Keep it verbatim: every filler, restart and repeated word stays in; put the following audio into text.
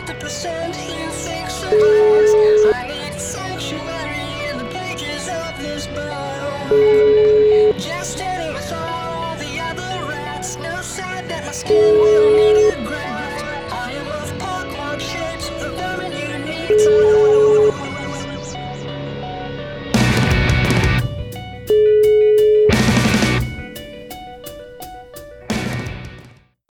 the percent you think survives. I need sanctuary in the pages of this book. Just standing with all the other rats. No sign that my skin will need